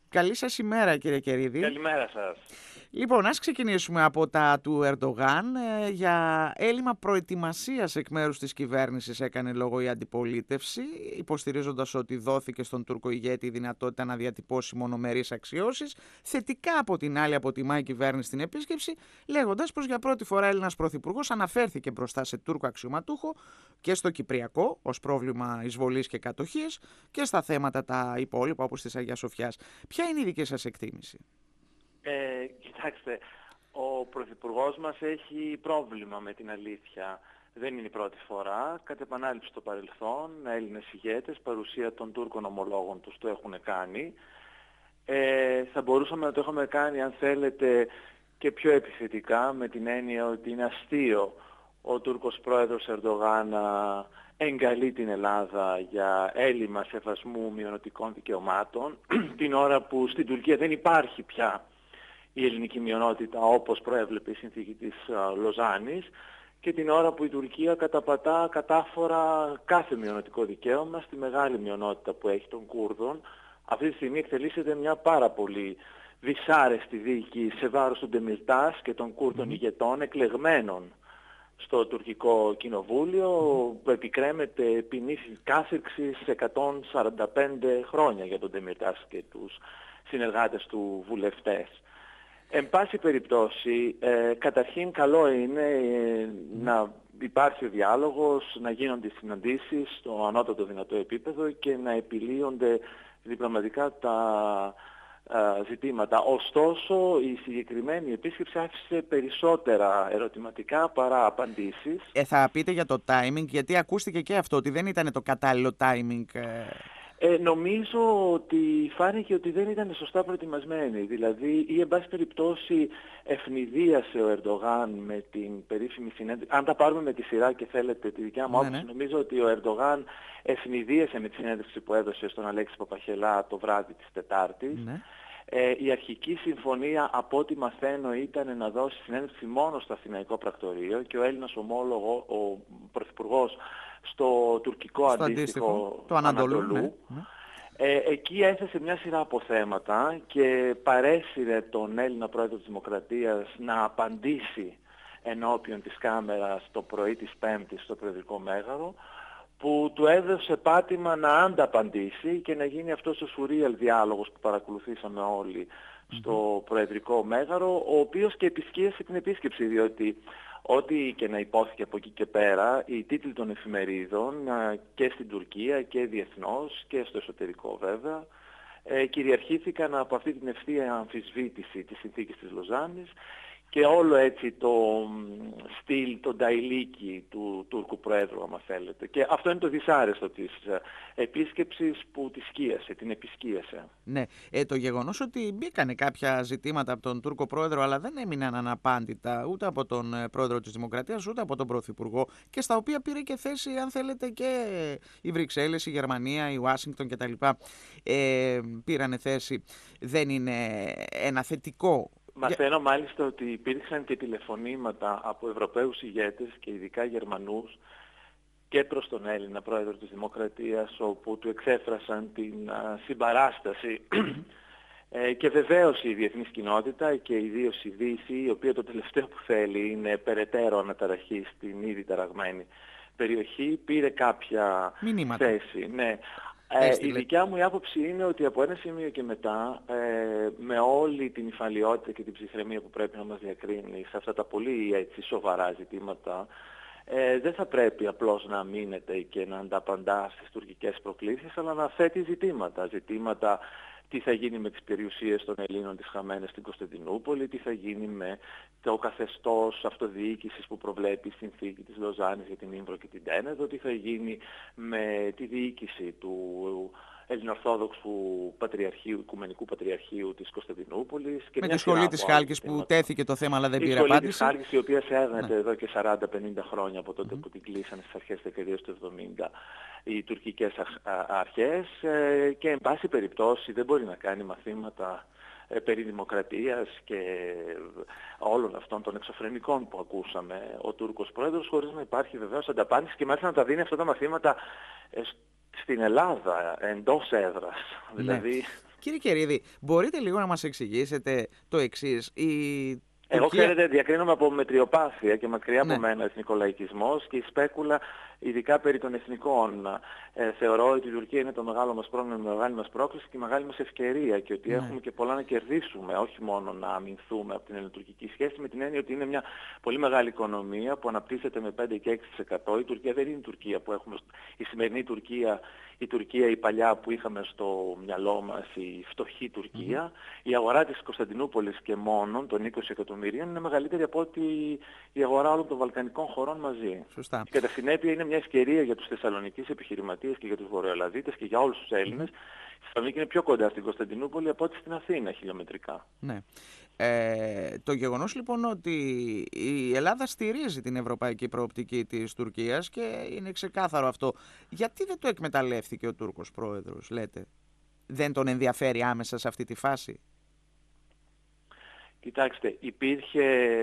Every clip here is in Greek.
Καλή σας ημέρα, κύριε Κερίδη. Καλημέρα σας. Λοιπόν, ας ξεκινήσουμε από τα του Ερντογάν. Για έλλειμμα προετοιμασίας εκ μέρους της κυβέρνησης έκανε λόγο η αντιπολίτευση, υποστηρίζοντας ότι δόθηκε στον Τούρκο ηγέτη η δυνατότητα να διατυπώσει μονομερείς αξιώσεις. Θετικά, από την άλλη, αποτιμά η κυβέρνηση την επίσκεψη, λέγοντας πως για πρώτη φορά Έλληνας πρωθυπουργός αναφέρθηκε μπροστά σε Τούρκο αξιωματούχο και στο Κυπριακό ως πρόβλημα εισβολής και κατοχής και στα θέματα τα υπόλοιπα όπως της Αγίας Σοφιάς. Ποια είναι η δική σας εκτίμηση? Κοιτάξτε, ο Πρωθυπουργός μας έχει πρόβλημα με την αλήθεια. Δεν είναι η πρώτη φορά. Κατ' επανάληψη στο παρελθόν, Έλληνες ηγέτες, παρουσία των Τούρκων ομολόγων τους το έχουν κάνει. Θα μπορούσαμε να το έχουμε κάνει, αν θέλετε, και πιο επιθετικά, με την έννοια ότι είναι αστείο ο Τούρκος πρόεδρος Ερντογάν να εγκαλεί την Ελλάδα για έλλειμμα σεβασμού μειωνοτικών δικαιωμάτων, την ώρα που στην Τουρκία δεν υπάρχει πια η ελληνική μειονότητα όπως προέβλεπε η συνθήκη της Λοζάνης, και την ώρα που η Τουρκία καταπατά κατάφορα κάθε μειωνοτικό δικαίωμα στη μεγάλη μειονότητα που έχει των Κούρδων. Αυτή τη στιγμή εκτελήσεται μια πάρα πολύ δυσάρεστη δίκη σε βάρος του Ντεμιρτάς και των Κούρδων ηγετών εκλεγμένων στο τουρκικό κοινοβούλιο, που επικρέμεται ποινή κάθυρξης 145 χρόνια για τον Ντεμιρτάς και τους συνεργάτες του βουλευτές. Εν πάση περιπτώσει, καταρχήν καλό είναι να υπάρχει ο διάλογος, να γίνονται συναντήσεις στο ανώτατο δυνατό επίπεδο και να επιλύονται διπλωματικά τα ζητήματα. Ωστόσο, η συγκεκριμένη επίσκεψη άφησε περισσότερα ερωτηματικά παρά απαντήσεις. Θα πείτε για το timing, γιατί ακούστηκε και αυτό, ότι δεν ήταν το κατάλληλο timing. Νομίζω ότι φάνηκε ότι δεν ήταν σωστά προετοιμασμένοι. Δηλαδή, ή εν πάση περιπτώσει ευνηδίασε ο Ερντογάν με την περίφημη συνέντευξη. Αν τα πάρουμε με τη σειρά και θέλετε τη δικιά μου άποψη, νομίζω ότι ο Ερντογάν ευνηδίασε με τη συνέντευξη που έδωσε στον Αλέξη Παπαχελά το βράδυ της Τετάρτης. Η αρχική συμφωνία, από ό,τι μαθαίνω, ήταν να δώσει συνέντευξη μόνο στο Αθηναϊκό Πρακτορείο και ο Έλληνας ομόλογο, ο Πρωθυπουργός, στο τουρκικό αντίστοιχο του Ανατολού. Εκεί έθεσε μια σειρά από θέματα και παρέσυρε τον Έλληνα πρόεδρο της Δημοκρατίας να απαντήσει ενώπιον της κάμερας το πρωί της Πέμπτης στο Προεδρικό Μέγαρο, που του έδωσε πάτημα να ανταπαντήσει και να γίνει αυτός ο σουρεάλ διάλογος που παρακολουθήσαμε όλοι στο Προεδρικό Μέγαρο, ο οποίος και επισκίασε την επίσκεψη, διότι ό,τι και να υπόθηκε από εκεί και πέρα, οι τίτλοι των εφημερίδων και στην Τουρκία και διεθνώς και στο εσωτερικό βέβαια, κυριαρχήθηκαν από αυτή την ευθεία αμφισβήτηση της συνθήκης της Λοζάνης και όλο έτσι το στυλ, το νταϊλίκι του Τούρκου Προέδρου, άμα θέλετε. Και αυτό είναι το δυσάρεστο της επίσκεψης που τη σκίασε, την επισκίασε. Ναι, το γεγονός ότι μπήκανε κάποια ζητήματα από τον Τούρκο Πρόεδρο, αλλά δεν έμειναν αναπάντητα ούτε από τον Πρόεδρο της Δημοκρατίας, ούτε από τον Πρωθυπουργό, και στα οποία πήρε και θέση, αν θέλετε, και οι Βρυξέλλες, η Γερμανία, η Ουάσιγκτον κτλ. Πήρανε θέση. Δεν είναι ένα θετικό. Μαθαίνω μάλιστα ότι υπήρξαν και τηλεφωνήματα από Ευρωπαίους ηγέτες και ειδικά Γερμανούς και προς τον Έλληνα πρόεδρο της Δημοκρατίας, όπου του εξέφρασαν την συμπαράσταση και βεβαίως η διεθνής κοινότητα και ιδίως η Δύση, η οποία το τελευταίο που θέλει είναι περαιτέρω αναταραχή στην ήδη ταραγμένη περιοχή, πήρε κάποια θέση. Ναι. Η δικιά μου άποψη είναι ότι από ένα σημείο και μετά, με όλη την υφαλιότητα και την ψυχραιμία που πρέπει να μας διακρίνει σε αυτά τα πολύ έτσι σοβαρά ζητήματα, δεν θα πρέπει απλώς να μείνετε και να ανταπαντά στις τουρκικές προκλήσεις, αλλά να θέτει ζητήματα τι θα γίνει με τις περιουσίες των Ελλήνων τις χαμένες στην Κωνσταντινούπολη, τι θα γίνει με το καθεστώς αυτοδιοίκησης που προβλέπει η συνθήκη της Λοζάνης για την Ύμβρο και την Τένεδο, τι θα γίνει με τη διοίκηση του Ελληνοορθόδοξου Πατριαρχείου, Οικουμενικού Πατριαρχείου της Κωνσταντινούπολης. Και με τη σχολή της Χάλκης που τέθηκε το θέμα αλλά δεν πήρε απάντηση. Η σχολή της Χάλκης, η οποία σέρνεται εδώ και 40-50 χρόνια από τότε που την κλείσανε στις αρχές της δεκαετίας του 70 οι τουρκικές αρχές, και εν πάση περιπτώσει δεν μπορεί να κάνει μαθήματα περί δημοκρατίας και όλων αυτών των εξωφρενικών που ακούσαμε ο Τούρκος Πρόεδρος, χωρίς να υπάρχει βεβαίως ανταπάντηση, και μάλιστα να τα δίνει αυτά τα μαθήματα στην Ελλάδα, εντός έδρας. Δηλαδή Κύριε Κερίδη, μπορείτε λίγο να μας εξηγήσετε το εξής. Εγώ, ξέρετε, διακρίνομαι από μετριοπάθεια και μακριά από Ναι. μένα εθνικολαϊκισμός και η σπέκουλα, ειδικά περί των εθνικών. Θεωρώ ότι η Τουρκία είναι το μεγάλο μας πρόβλημα, η μεγάλη μας πρόκληση και η μεγάλη μας ευκαιρία και ότι έχουμε και πολλά να κερδίσουμε, όχι μόνο να αμυνθούμε από την ελληνοτουρκική σχέση, με την έννοια ότι είναι μια πολύ μεγάλη οικονομία που αναπτύσσεται με 5 και 6%. Η Τουρκία δεν είναι η Τουρκία που έχουμε, η σημερινή Τουρκία, η Τουρκία η παλιά που είχαμε στο μυαλό μας, η φτωχή Τουρκία. Η αγορά της Κωνσταντινούπολης και μόνον των 20 εκατομμυρίων είναι μεγαλύτερη από ότι η αγορά όλων των βαλκανικών χωρών μαζί. Σωστά. Και κατά συνέπεια είναι μια ευκαιρία για τους Θεσσαλονικείς επιχειρηματίες και για τους Βορειοελλαδίτες και για όλους τους Έλληνες. Η Θεσσαλονίκη είναι πιο κοντά στην Κωνσταντινούπολη από ό,τι στην Αθήνα χιλιομετρικά. Ναι. Το γεγονός λοιπόν ότι η Ελλάδα στηρίζει την ευρωπαϊκή προοπτική της Τουρκίας και είναι ξεκάθαρο αυτό, γιατί δεν το εκμεταλλεύτηκε ο Τούρκος πρόεδρος, λέτε? Δεν τον ενδιαφέρει άμεσα σε αυτή τη φάση? Κοιτάξτε, υπήρχε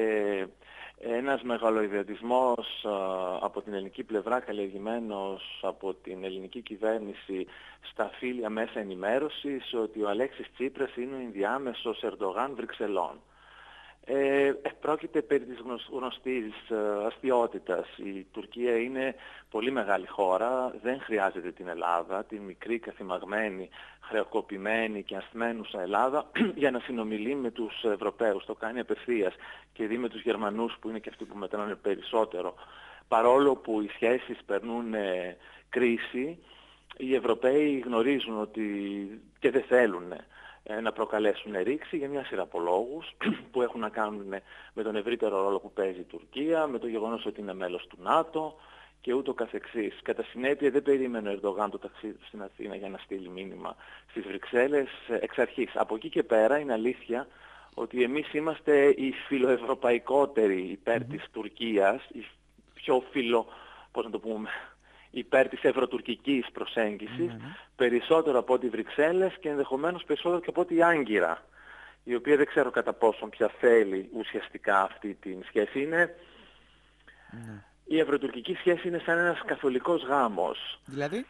ένας μεγαλοειδιωτισμός από την ελληνική πλευρά, καλλιεργημένος από την ελληνική κυβέρνηση στα φύλλα μέσα ενημέρωσης, ότι ο Αλέξης Τσίπρας είναι ο ενδιάμεσος Ερντογάν Βρυξελών. Πρόκειται περί της γνωστής αστιότητας. Η Τουρκία είναι πολύ μεγάλη χώρα, δεν χρειάζεται την Ελλάδα, την μικρή καθημαγμένη, χρεοκοπημένη και ασθμένουσα Ελλάδα για να συνομιλεί με τους Ευρωπαίους. Το κάνει απευθείας και δει με τους Γερμανούς που είναι και αυτοί που μετράνε περισσότερο. Παρόλο που οι σχέσεις περνούν κρίση, οι Ευρωπαίοι γνωρίζουν ότι και δεν θέλουν να προκαλέσουν ρήξη για μια σειρά από λόγους που έχουν να κάνουν με τον ευρύτερο ρόλο που παίζει η Τουρκία, με το γεγονός ότι είναι μέλος του ΝΑΤΟ και ούτω καθεξής. Κατά συνέπεια δεν περίμενε ο Ερντογάν το ταξίδι του στην Αθήνα για να στείλει μήνυμα στις Βρυξέλλες εξ αρχής. Από εκεί και πέρα είναι αλήθεια ότι εμείς είμαστε οι φιλοευρωπαϊκότεροι υπέρ της Τουρκίας, οι πιο υπέρ της ευρωτουρκικής προσέγγισης, περισσότερο από ό,τι οι Βρυξέλλες και ενδεχομένως περισσότερο και από ό,τι η Άγκυρα, η οποία δεν ξέρω κατά πόσον πια θέλει ουσιαστικά αυτή τη σχέση. Η ευρωτουρκική σχέση είναι σαν ένας καθολικός γάμος. Δηλαδή?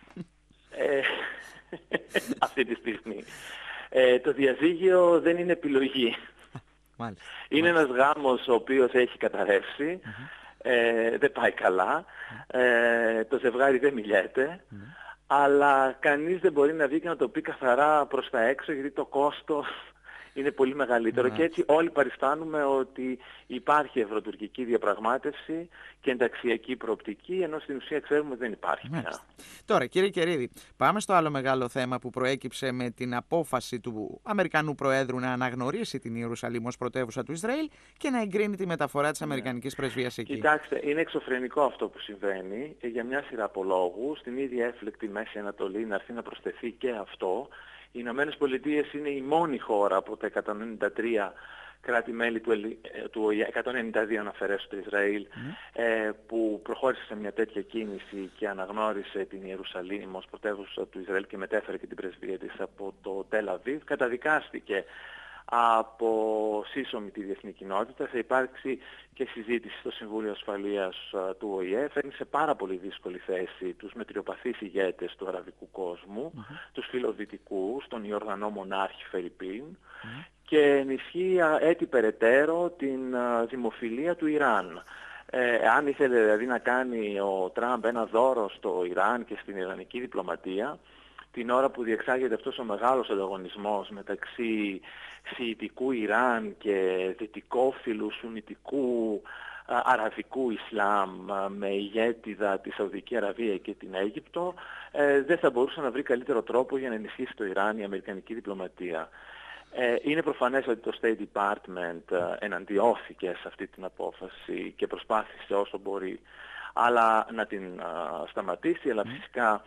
Αυτή τη στιγμή. Το διαζύγιο δεν είναι επιλογή. Είναι ένας γάμος ο οποίος έχει καταρρεύσει. Δεν πάει καλά, το ζευγάρι δεν μιλιέται, αλλά κανείς δεν μπορεί να βγει και να το πει καθαρά προς τα έξω, γιατί το κόστος είναι πολύ μεγαλύτερο. Και έτσι όλοι παριστάνουμε ότι υπάρχει ευρωτουρκική διαπραγμάτευση και ενταξιακή προοπτική, ενώ στην ουσία ξέρουμε ότι δεν υπάρχει πια. Τώρα, κύριε Κερίδη, πάμε στο άλλο μεγάλο θέμα που προέκυψε με την απόφαση του Αμερικανού Προέδρου να αναγνωρίσει την Ιερουσαλήμ ως πρωτεύουσα του Ισραήλ και να εγκρίνει τη μεταφορά της Αμερικανικής πρεσβείας εκεί. Κοιτάξτε, είναι εξωφρενικό αυτό που συμβαίνει για μια σειρά από λόγους. Στην ίδια έφλεκτη Μέση Ανατολή να έρθει να προσθεθεί και αυτό. Οι Ηνωμένες Πολιτείες είναι η μόνη χώρα από τα 193 κράτη-μέλη του ΟΗΕ, 192 να αφαιρέσω το Ισραήλ, που προχώρησε σε μια τέτοια κίνηση και αναγνώρισε την Ιερουσαλήμ ως πρωτεύουσα του Ισραήλ και μετέφερε και την πρεσβεία της από το Τελ Αβίβ. Καταδικάστηκε από σύσσωμη τη διεθνή κοινότητα. Θα υπάρξει και συζήτηση στο Συμβούλιο Ασφαλείας του ΟΗΕ. Φέρνει σε πάρα πολύ δύσκολη θέση τους μετριοπαθείς ηγέτες του αραβικού κόσμου, τους φιλοδυτικούς, τον Ιορδανό μονάρχη Φερρυπίν, και ενισχύει έτσι περαιτέρω την δημοφιλία του Ιράν. Αν ήθελε δηλαδή να κάνει ο Τραμπ ένα δώρο στο Ιράν και στην ιρανική διπλωματία, την ώρα που διεξάγεται αυτός ο μεγάλος ανταγωνισμός μεταξύ σιητικού Ιράν και δυτικόφιλου σουνιτικού αραβικού Ισλάμ με ηγέτιδα τη Σαουδική Αραβία και την Αίγυπτο, δεν θα μπορούσε να βρει καλύτερο τρόπο για να ενισχύσει το Ιράν η αμερικανική διπλωματία. Είναι προφανές ότι το State Department εναντιώθηκε σε αυτή την απόφαση και προσπάθησε όσο μπορεί αλλά να την σταματήσει, αλλά φυσικά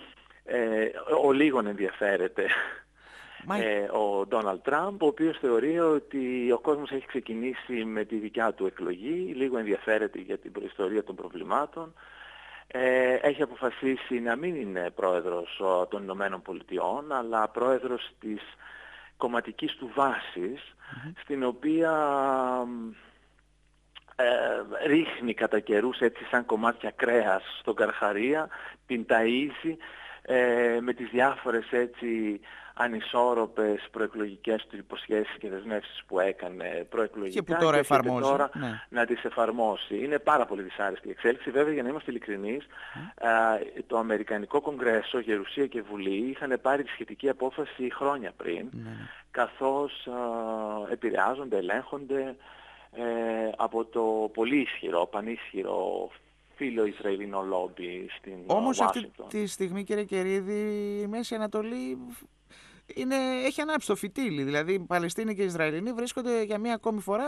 ο λίγον ενδιαφέρεται ο Ντόναλντ Τραμπ, ο οποίος θεωρεί ότι ο κόσμος έχει ξεκινήσει με τη δικιά του εκλογή, λίγο ενδιαφέρεται για την προϊστορία των προβλημάτων, έχει αποφασίσει να μην είναι πρόεδρος των Ηνωμένων Πολιτειών, αλλά πρόεδρος της κομματικής του βάσης, στην οποία ρίχνει κατά καιρούς έτσι σαν κομμάτια κρέας στον Καρχαρία, την ταΐζει με τις διάφορες έτσι ανισόρροπες προεκλογικές του υποσχέσεις και δεσμεύσεις που έκανε προεκλογικά και που τώρα εφαρμόζει. Τώρα να τις εφαρμόσει. Είναι πάρα πολύ δυσάρεστη η εξέλιξη. Βέβαια, για να είμαστε ειλικρινείς, το Αμερικανικό Κογκρέσο, Γερουσία και Βουλή είχαν πάρει τη σχετική απόφαση χρόνια πριν, καθώς επηρεάζονται, ελέγχονται από το πολύ ισχυρό, πανίσχυρο φίλο Ισραηλινό λόμπι στην Ουάσιγκτον. Όμως αυτή τη στιγμή, κύριε Κερίδη, η Μέση Ανατολή έχει ανάψει το φυτίλι. Δηλαδή οι Παλαιστίνοι και οι Ισραηλινοί βρίσκονται για μία ακόμη φορά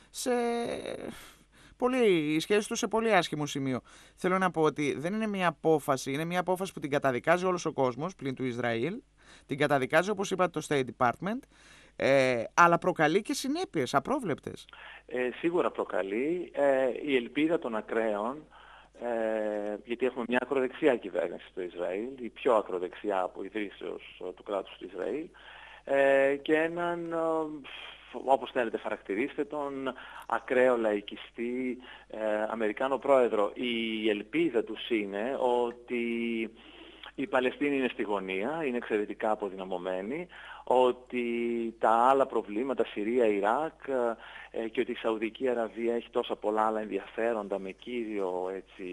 οι σχέσεις τους σε πολύ άσχημο σημείο. Θέλω να πω ότι δεν είναι μία απόφαση, είναι μία απόφαση που την καταδικάζει όλος ο κόσμος πλην του Ισραήλ. Την καταδικάζει, όπως είπατε, το State Department. Αλλά προκαλεί και συνέπειες απρόβλεπτες. Σίγουρα προκαλεί. Η ελπίδα των ακραίων, γιατί έχουμε μια ακροδεξιά κυβέρνηση στο Ισραήλ, η πιο ακροδεξιά από ιδρύσεως του κράτους του Ισραήλ, και έναν, όπως θέλετε χαρακτηρίστε τον, ακραίο λαϊκιστή Αμερικάνο πρόεδρο. Η ελπίδα τους είναι ότι η Παλαιστίνη είναι στη γωνία, είναι εξαιρετικά αποδυναμωμένη, ότι τα άλλα προβλήματα, Συρία, Ιράκ, και ότι η Σαουδική Αραβία έχει τόσα πολλά άλλα ενδιαφέροντα, με κύριο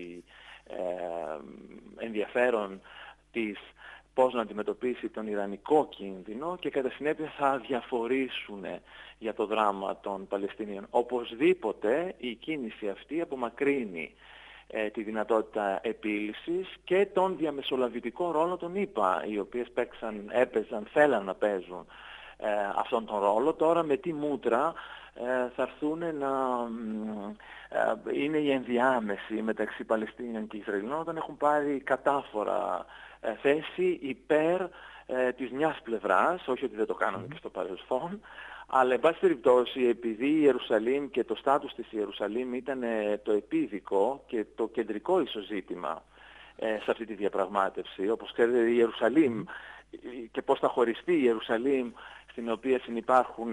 ενδιαφέρον της πώς να αντιμετωπίσει τον Ιρανικό κίνδυνο, και κατά συνέπεια θα διαφορήσουν για το δράμα των Παλαιστινίων. Οπωσδήποτε η κίνηση αυτή απομακρύνει τη δυνατότητα επίλυσης και τον διαμεσολαβητικό ρόλο των ΙΠΑ, οι οποίες θέλαν να παίζουν αυτόν τον ρόλο. Τώρα με τι μούτρα θα έρθουν να είναι η ενδιάμεση μεταξύ Παλαιστίνιων και Ισραηλινών, όταν έχουν πάρει κατάφορα θέση υπέρ της μιας πλευράς, όχι ότι δεν το κάναμε και στο παρελθόν, αλλά εν πάση περιπτώσει, επειδή η Ιερουσαλήμ και το στάτους της Ιερουσαλήμ ήταν το επίδικο και το κεντρικό ισοζήτημα σε αυτή τη διαπραγμάτευση, όπως ξέρετε η Ιερουσαλήμ και πώς θα χωριστεί η Ιερουσαλήμ, στην οποία συνυπάρχουν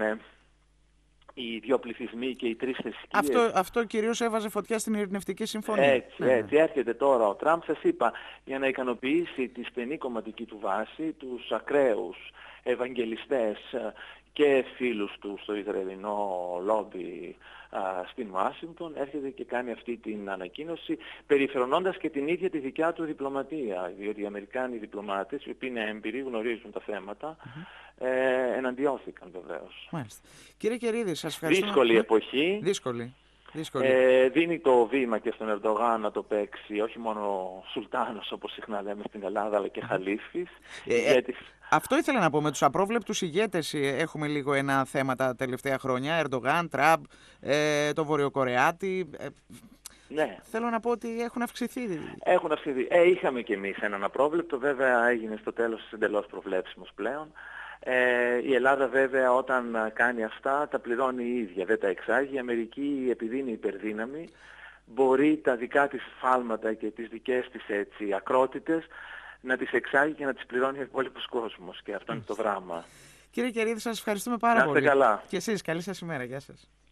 οι δύο πληθυσμοί και οι τρεις θρησκείες. Αυτό κυρίως έβαζε φωτιά στην ειρηνευτική συμφωνία. Έτσι έρχεται τώρα ο Τραμπ, σας είπα, για να ικανοποιήσει τη στενή κομματική του βάση, τους ακραίους ευαγγελιστές και φίλους του στο Ισραηλινό λόμπι στην Ουάσιγκτον, έρχεται και κάνει αυτή την ανακοίνωση, περιφρονώντας και την ίδια τη δικιά του διπλωματία, διότι οι Αμερικάνοι διπλωμάτες, οι οποίοι είναι έμπειροι, γνωρίζουν τα θέματα, εναντιώθηκαν βεβαίως. Μάλιστα. Κύριε Κερίδη, σας ευχαριστώ. Δύσκολη εποχή. Δύσκολη. Δίνει το βήμα και στον Ερντογάν να το παίξει όχι μόνο Σουλτάνος, όπως συχνά λέμε στην Ελλάδα, αλλά και Χαλίφης. Αυτό ήθελα να πω. Με τους απρόβλεπτους ηγέτες έχουμε λίγο ένα θέμα τα τελευταία χρόνια. Ερντογάν, Τραμπ, το Βορειοκορεάτη. Ναι. Θέλω να πω ότι έχουν αυξηθεί. Είχαμε κι εμείς έναν απρόβλεπτο, βέβαια έγινε στο τέλος εντελώς προβλέψιμος πλέον. Η Ελλάδα βέβαια όταν κάνει αυτά τα πληρώνει η ίδια, δεν τα εξάγει. Η Αμερική, επειδή είναι υπερδύναμη, μπορεί τα δικά της φάλματα και τις δικές της ακρότητες να τις εξάγει και να τις πληρώνει ο υπόλοιπος κόσμος, και αυτό είναι το δράμα. Κύριε Κερίδη, σας ευχαριστούμε πάρα πολύ. Να είστε καλά. Και εσείς, καλή σας ημέρα. Γεια σας.